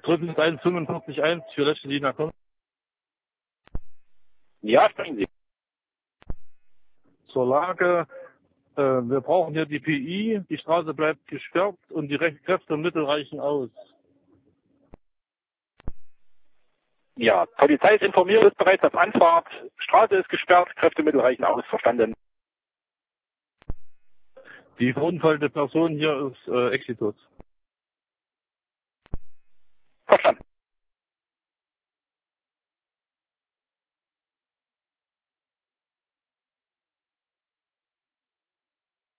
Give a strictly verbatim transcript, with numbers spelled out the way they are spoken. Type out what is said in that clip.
Drücken Sie eins fünfundvierzig eins für letzte Linie kommen. Ja, sprechen Sie. Zur Lage, äh, wir brauchen hier die P I, die Straße bleibt gesperrt und die Rechtskräfte und Mittel reichen aus. Ja, Polizei ist informiert, ist bereits auf Anfahrt. Straße ist gesperrt, Kräftemittel reichen aus. Verstanden. Die verunfallte Person hier ist äh, Exitus. Verstanden.